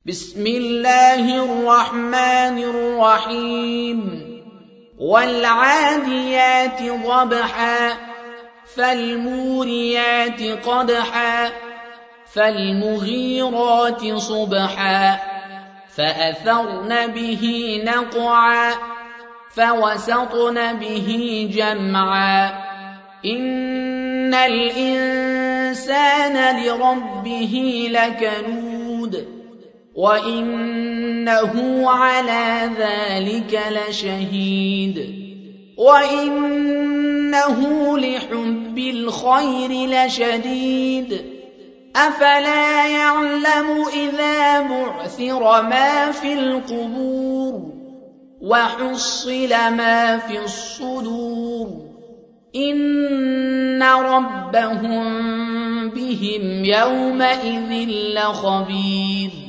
بسم الله الرحمن الرحيم والعاديات ضبحا فالموريات قدحا فالمغيرات صبحا فأثرن به نقعا فوسطن به جمعا إن الإنسان لربه لكنود وإنه على ذلك لشهيد وإنه لحب الخير لشديد أفلا يعلم إذا بعثر ما في القبور وحصل ما في الصدور إن ربهم بهم يومئذ لخبير